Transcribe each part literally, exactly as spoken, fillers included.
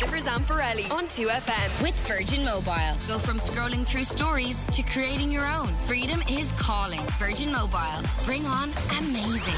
Evers and Pirelli on two F M. With Virgin Mobile. Go from scrolling through stories to creating your own. Freedom is calling. Virgin Mobile. Bring on amazing.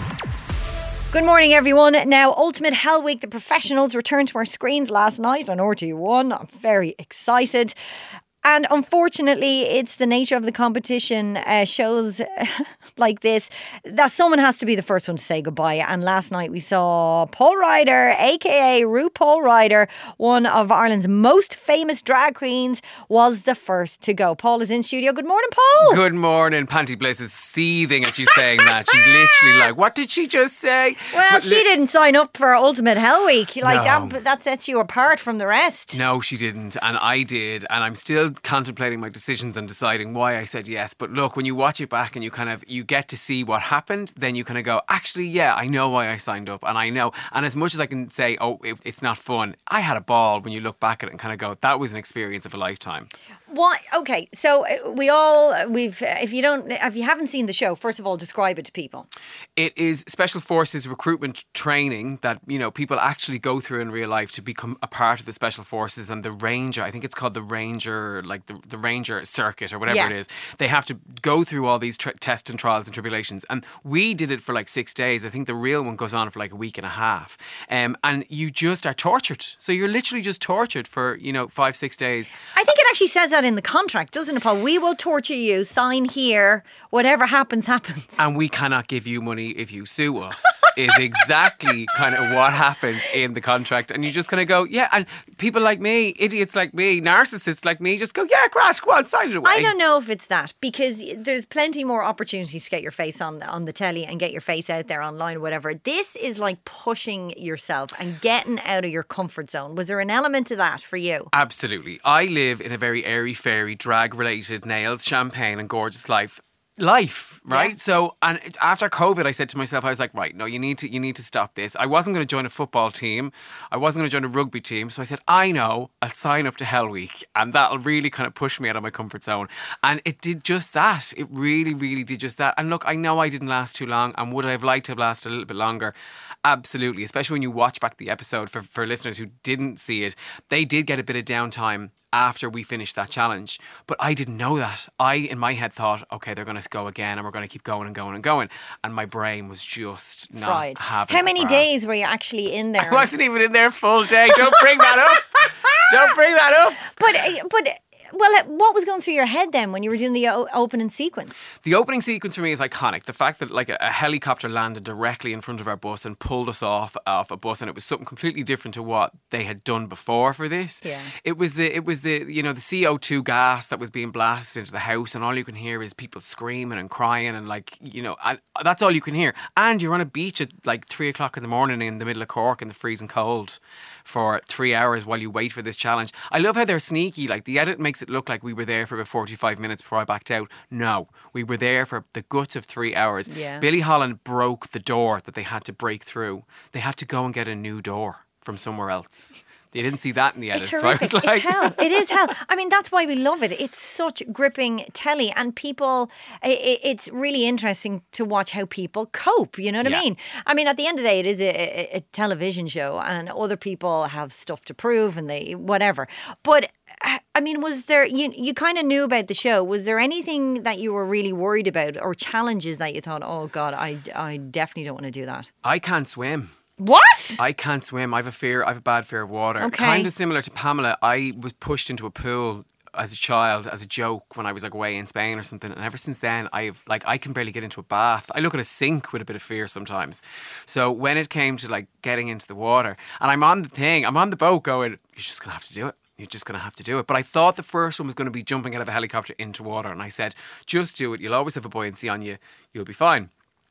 Good morning, everyone. Now, Ultimate Hell Week, the professionals returned to our screens last night on R T E one. I'm very excited. And unfortunately, it's the nature of the competition, uh, shows like this, that someone has to be the first one to say goodbye. And last night we saw Paul Ryder, aka RuPaul Ryder, one of Ireland's most famous drag queens, was the first to go. Paul is in studio. Good morning, Paul. Good morning. Panty Bliss is seething at you saying that. She's literally like, what did she just say? Well, but she li- didn't sign up for Ultimate Hell Week. Like No. that, that sets you apart from the rest. No, she didn't. And I did. And I'm still contemplating my decisions and deciding why I said yes. But look, when you watch it back and you kind of, you get to see what happened, then you kind of go, actually, yeah, I know why I signed up. And I know. And as much as I can say, oh, it, it's not fun, I had a ball when you look back at it and kind of go, that was an experience of a lifetime. What? Okay, so uh, we all we've. Uh, if you don't, if you haven't seen the show, first of all, describe it to people. It is Special Forces recruitment training that, you know, people actually go through in real life to become a part of the Special Forces. And the Ranger, I think it's called the Ranger, like the, the Ranger circuit or whatever Yeah. it is. They have to go through all these tra- tests and trials and tribulations. And we did it for like six days. I think the real one goes on for like a week and a half. Um, and you just are tortured. So you're literally just tortured for, you know, five, six days. I think it actually says that in the contract, doesn't it, Paul? We will torture you. Sign here. Whatever happens, happens. And we cannot give you money if you sue us, is exactly kind of what happens in the contract. And you just kind of go, yeah. And people like me, idiots like me, narcissists like me, just go, yeah, great, go on, sign it away. I don't know if it's that, because there's plenty more opportunities to get your face on on the telly and get your face out there online or whatever. This is like pushing yourself and getting out of your comfort zone. Was there an element to that for you? Absolutely. I live in a very airy-fairy, drag-related, nails, champagne and gorgeous life. Life, right? Yeah. So, and after COVID, I said to myself, I was like, right, no, you need to, you need to stop this. I wasn't going to join a football team. I wasn't going to join a rugby team. So I said, I know, I'll sign up to Hell Week, and that'll really kind of push me out of my comfort zone. And it did just that. It really, really did just that. And look, I know I didn't last too long, and would I have liked to have lasted a little bit longer? Absolutely. Especially when you watch back the episode, for, for listeners who didn't see it, they did get a bit of downtime after we finished that challenge. But I didn't know that. I, in my head, thought, okay, they're going to go again and we're going to keep going and going and going. And my brain was just not Fried. having How a many bra. days were you actually in there? I wasn't even in there full day. Don't bring that up. Don't bring that up. But, but well, what was going through your head then when you were doing the o- opening sequence? The opening sequence for me is iconic. The fact that like a, a helicopter landed directly in front of our bus and pulled us off off a bus, and it was something completely different to what they had done before for this. Yeah. It was the it was the you know the C O two gas that was being blasted into the house, and all you can hear is people screaming and crying, and like you know and that's all you can hear. And you're on a beach at like three o'clock in the morning in the middle of Cork in the freezing cold for three hours while you wait for this challenge. I love how they're sneaky. Like the edit makes it look like we were there for about forty-five minutes before I backed out. No, we were there for the guts of three hours. Yeah. Billie Holland broke the door that they had to break through. They had to go and get a new door from somewhere else. You didn't see that in the edit. It's So I horrific. was like, It's hell. It is hell. I mean, that's why we love it. It's such gripping telly, and people, i- i- it's really interesting to watch how people cope. You know what Yeah. I mean? I mean, at the end of the day, it is a, a, a television show, and other people have stuff to prove and they, whatever. But I mean, was there, you, you kind of knew about the show. Was there anything that you were really worried about, or challenges that you thought, oh God, I, I definitely don't want to do that? I can't swim. What? I can't swim. I have a fear. I have a bad fear of water. Okay. Kind of similar to Pamela. I was pushed into a pool as a child, as a joke, when I was like away in Spain or something. And ever since then, I've like I can barely get into a bath. I look at a sink with a bit of fear sometimes. So when it came to like getting into the water, and I'm on the thing, I'm on the boat going, you're just gonna have to do it. You're just going to have to do it. But I thought the first one was going to be jumping out of a helicopter into water. And I said, just do it. You'll always have a buoyancy on you. You'll be fine.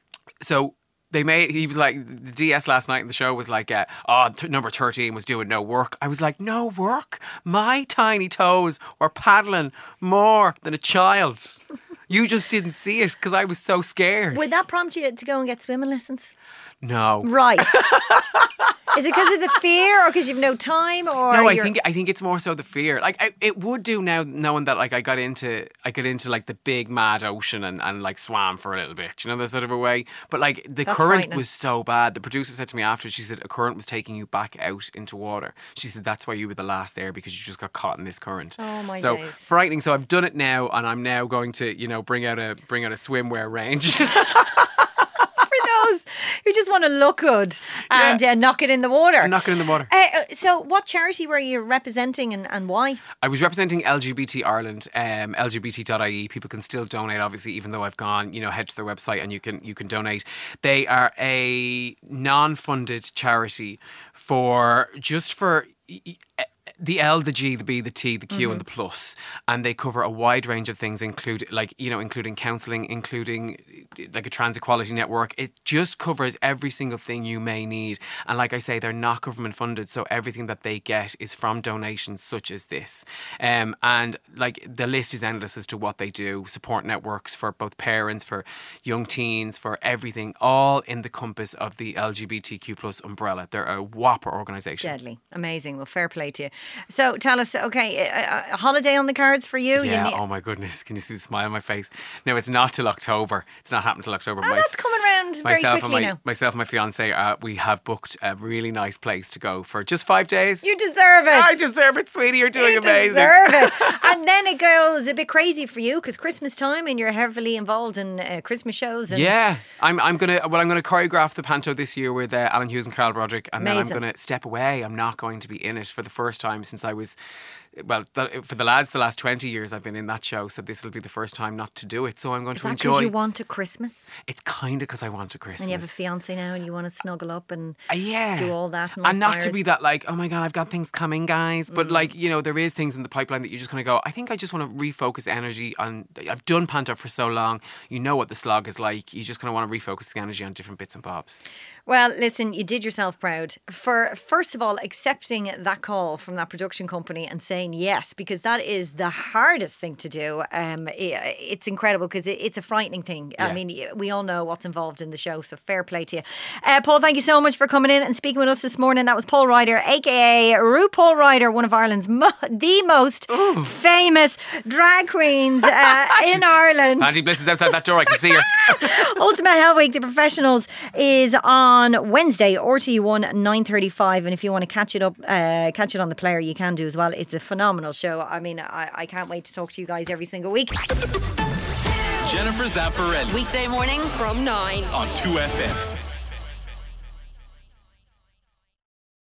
So they made, he was like, the D S last night in the show was like, uh, oh, t- number thirteen was doing no work. I was like, no work? My tiny toes were paddling more than a child. You just didn't see it because I was so scared. Would that prompt you to go and get swimming lessons? No. Right. Is it because of the fear, or because you've no time, or No, I you're- think I think it's more so the fear. Like I, it would do now, knowing that like I got into I got into like the big mad ocean and, and like swam for a little bit, you know, that sort of a way. But like the That's current frightening. was so bad. The producer said to me after, she said a current was taking you back out into water. She said that's why you were the last there, because you just got caught in this current. Oh, my so days. frightening. So I've done it now, and I'm now going to you know bring out a bring out a swimwear range. for those who just want to look good and Yeah. uh, knock it in the water. Knock it in the water. Uh, uh, so, what charity were you representing, and, and why? I was representing L G B T Ireland, um, L G B T dot I E. People can still donate, obviously, even though I've gone. You know, head to their website and you can you can donate. They are a non-funded charity for just for the L, the G, the B, the T, the Q, and the plus, and they cover a wide range of things, include like you know, including counselling, including like a trans equality network. It just covers every single thing you may need, and like I say, they're not government funded, so everything that they get is from donations such as this. Um, and like the list is endless as to what they do. Support networks for both parents, for young teens, for everything, all in the compass of the L G B T Q plus umbrella. They're a whopper organisation. Deadly. Amazing. Well, fair play to you. So, tell us, okay, a, a holiday on the cards for you? Yeah, you need- oh my goodness. Can you see the smile on my face? No, it's not till October. It's not happening till October. Oh, My- that's coming around very myself quickly and my, now. Myself and my fiance, uh, we have booked a really nice place to go for just five days. You deserve it. I deserve it, sweetie. You're doing you amazing. deserve it. And then it goes a bit crazy for you because Christmas time and you're heavily involved in uh, Christmas shows. And Yeah, I'm. I'm gonna. Well, I'm gonna choreograph the panto this year with uh, Alan Hughes and Carl Broderick, and Amazing. then I'm gonna step away. I'm not going to be in it for the first time since I was. Well, th- for the lads, the last twenty years I've been in that show, so this will be the first time not to do it. So I'm going Is to that because enjoy. you want a Christmas? It's kind of because I want a Christmas. And you have a fiance now and you want to snuggle up and Uh, yeah. do all that. And, And light not to fires. be that like, oh my God, I've got things coming, guys. But like, you know, there is things in the pipeline that you just kind of go, I think I just want to refocus energy on, I've done Panto for so long. You know what the slog is like. You just kind of want to refocus the energy on different bits and bobs. Well, listen, you did yourself proud for, first of all, accepting that call from that production company and saying yes, because that is the hardest thing to do. Um, i- it's incredible because it, it's a frightening thing. I Yeah. mean, we all know what's involved in the show, so fair play to you. Uh, Paul, thank you so much for coming in and speaking with us this morning. That was Paul Ryder, aka RuPaul Ryder, one of Ireland's mo- the most famous drag queens uh, in Ireland. Angie Bliss is outside that door. I can see her. Ultimate Hell Week, The Professionals, is on Wednesday, R T one, nine thirty-five. And if you want to catch it up, uh, catch it on the player, you can do as well. It's a phenomenal show. I mean, I, I can't wait to talk to you guys every single week. Jennifer Zamparelli Weekday morning from nine. on two F M.